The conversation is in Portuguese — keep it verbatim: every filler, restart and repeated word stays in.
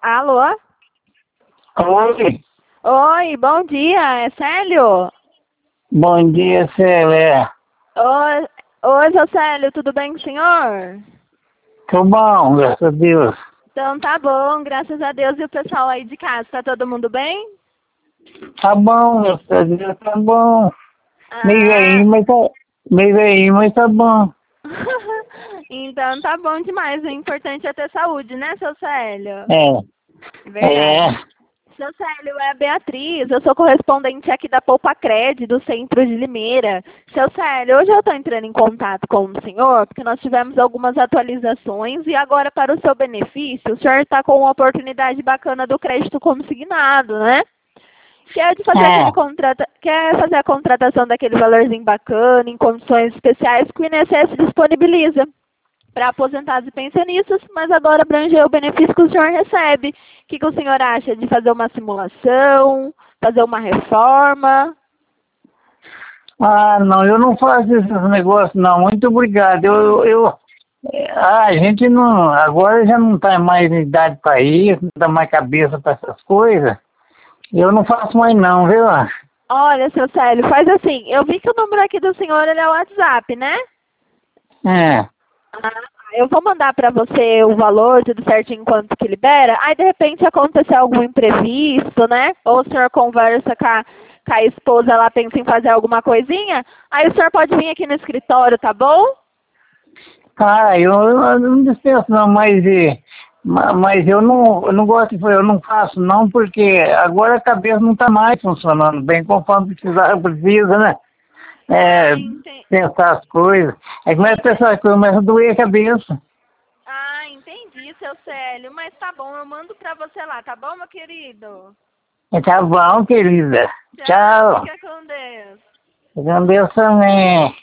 Alô? Oi, Oi, bom dia, é Célio? bom dia, Célia. Oi, oi, seu Célio, tudo bem com o senhor? Tô bom, graças a Deus. Então tá bom, graças a Deus. E o pessoal aí de casa, tá todo mundo bem? Tá bom, graças a Deus, tá bom. Meio Ah, aí, mas tá, meio aí, mas tá bom. então tá bom demais. O importante é ter saúde, né, seu Célio? É, Verdade. é. Seu Célio, é a Beatriz, eu sou correspondente aqui da Poupa Cred, do centro de Limeira. Seu Célio, hoje eu estou entrando em contato com o senhor, porque nós tivemos algumas atualizações e agora, para o seu benefício, o senhor está com uma oportunidade bacana do crédito consignado, né? Quer de fazer aquele É, contrata... Quer fazer a contratação daquele valorzinho bacana, em condições especiais que o I N S S disponibiliza para aposentados e pensionistas, mas agora abrangeu o benefício que o senhor recebe. O que, que o senhor acha de fazer uma simulação, fazer uma reforma? ah, não, eu não faço esses negócios, não. Muito obrigado. Eu, eu, ah, a gente não, agora já não tá mais em idade para isso, não dá mais cabeça para essas coisas. Eu não faço mais não, viu? Olha, seu Célio, faz assim. Eu vi que o número aqui do senhor ele é o WhatsApp, né? É, Ah, eu vou mandar para você o valor, tudo certinho, quanto que libera. Aí, de repente, acontecer algum imprevisto, né? Ou o senhor conversa com a, com a esposa lá, pensa em fazer alguma coisinha. Aí o senhor pode vir aqui no escritório, tá bom? ah, eu, eu não dispenso não, mas, eh, ma- mas eu não, eu não gosto de, eu não faço não, porque agora a cabeça não está mais funcionando bem conforme precisar, precisa, né? É, Ah, entendi. pensar as coisas. Aí começa a pensar as coisas, começa a doer a cabeça. Ah, entendi, seu Célio. Mas tá bom, eu mando pra você lá, tá bom, meu querido? É, tá bom, querida. Tchau, Tchau. fica com Deus. Com Deus também.